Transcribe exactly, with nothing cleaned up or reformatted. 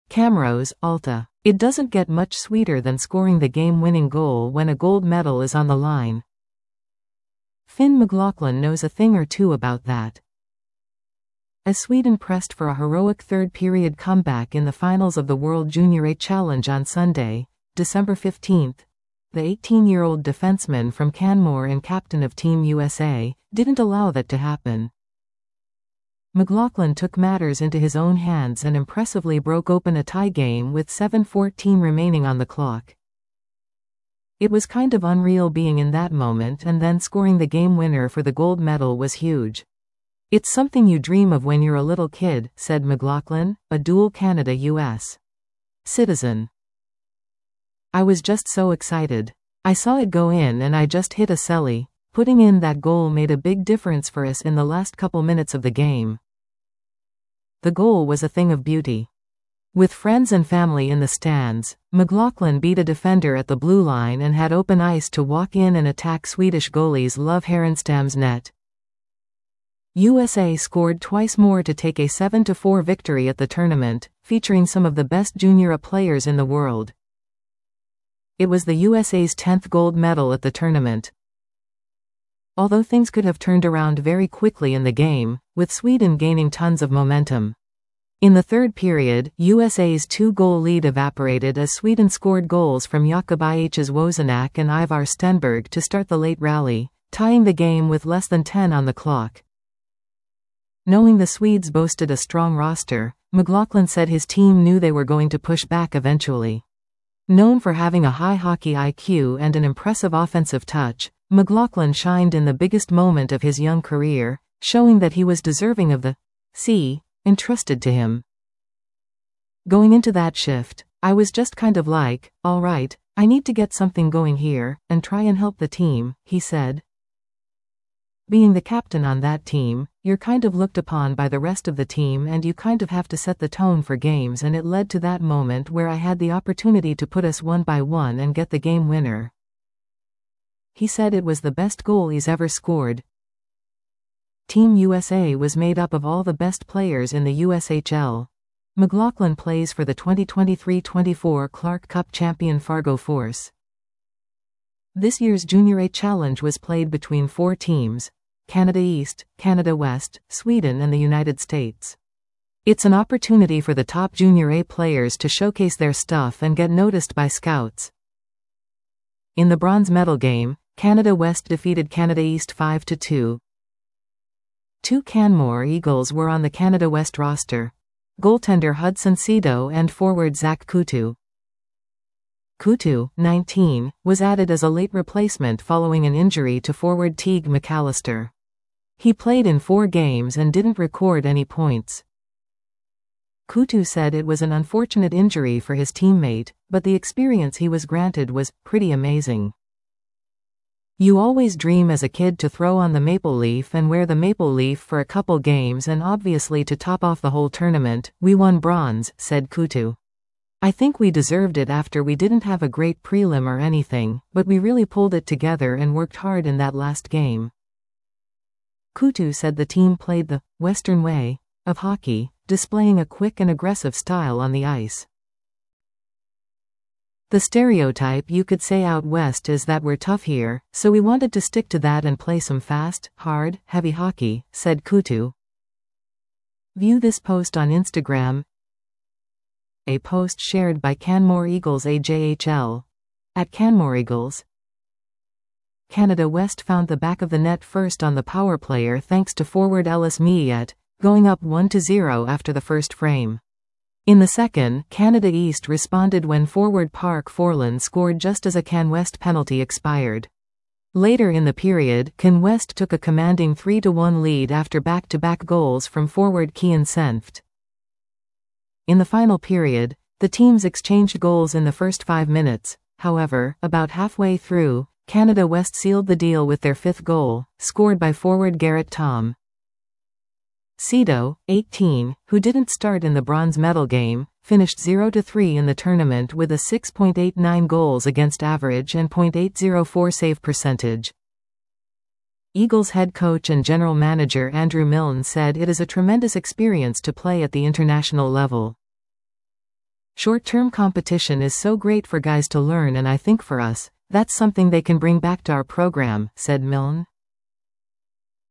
Camrose, Alta. It doesn't get much sweeter than scoring the game-winning goal when a gold medal is on the line. Finn McLaughlin knows a thing or two about that. As Sweden pressed for a heroic third-period comeback in the finals of the World Junior A Challenge on Sunday, December fifteenth, the eighteen-year-old defenseman from Canmore and captain of Team U S A didn't allow that to happen. McLaughlin took matters into his own hands and impressively broke open a tie game with seven fourteen remaining on the clock. It was kind of unreal being in that moment, and then scoring the game winner for the gold medal was huge. "It's something you dream of when you're a little kid," said McLaughlin, a dual Canada U S citizen. "I was just so excited. I saw it go in and I just hit a celly. Putting in that goal made a big difference for us in the last couple minutes of the game." The goal was a thing of beauty. With friends and family in the stands, McLaughlin beat a defender at the blue line and had open ice to walk in and attack Swedish goalies Love Härenstam's net. U S A scored twice more to take a seven to four victory at the tournament, featuring some of the best junior A players in the world. It was the U S A's tenth gold medal at the tournament. Although things could have turned around very quickly in the game, with Sweden gaining tons of momentum. In the third period, U S A's two-goal lead evaporated as Sweden scored goals from Jakob Wozenak and Ivar Stenberg to start the late rally, tying the game with less than ten on the clock. Knowing the Swedes boasted a strong roster, McLaughlin said his team knew they were going to push back eventually. Known for having a high hockey I Q and an impressive offensive touch, McLaughlin shined in the biggest moment of his young career, showing that he was deserving of the C entrusted to him. "Going into that shift, I was just kind of like, all right, I need to get something going here, and try and help the team," he said. Being the captain on that team, you're kind of looked upon by the rest of the team and you kind of have to set the tone for games, and it led to that moment where I had the opportunity to put us one by one and get the game winner. He said it was the best goal he's ever scored. Team U S A was made up of all the best players in the U S H L. McLaughlin plays for the twenty twenty-three twenty-four Clark Cup champion Fargo Force. This year's Junior A Challenge was played between four teams: Canada East, Canada West, Sweden and the United States. It's an opportunity for the top Junior A players to showcase their stuff and get noticed by scouts. In the bronze medal game, Canada West defeated Canada East five to two. Two Canmore Eagles were on the Canada West roster: goaltender Hudson Cito and forward Zach Coutu. Coutu, nineteen, was added as a late replacement following an injury to forward Teague McAllister. He played in four games and didn't record any points. Coutu said it was an unfortunate injury for his teammate, but the experience he was granted was pretty amazing. "You always dream as a kid to throw on the maple leaf and wear the maple leaf for a couple games, and obviously to top off the whole tournament, we won bronze," said Coutu. "I think we deserved it after we didn't have a great prelim or anything, but we really pulled it together and worked hard in that last game." Coutu said the team played the Western way of hockey, displaying a quick and aggressive style on the ice. "The stereotype you could say out west is that we're tough here, so we wanted to stick to that and play some fast, hard, heavy hockey," said Coutu. View this post on Instagram. A post shared by Canmore Eagles A J H L. At Canmore Eagles. Canada West found the back of the net first on the power player thanks to forward Ellis Miette, going up one to zero after the first frame. In the second, Canada East responded when forward Park Forlan scored just as a Can West penalty expired. Later in the period, Can West took a commanding three to one lead after back-to-back goals from forward Kian Senft. In the final period, the teams exchanged goals in the first five minutes. However, about halfway through, Canada West sealed the deal with their fifth goal, scored by forward Garrett Tom. Cito, eighteen, who didn't start in the bronze medal game, finished zero to three in the tournament with a six point eight nine goals against average and point eight oh four save percentage. Eagles head coach and general manager Andrew Milne said it is a tremendous experience to play at the international level. Short-term competition is so great for guys to learn, and I think for us, that's something they can bring back to our program, said Milne.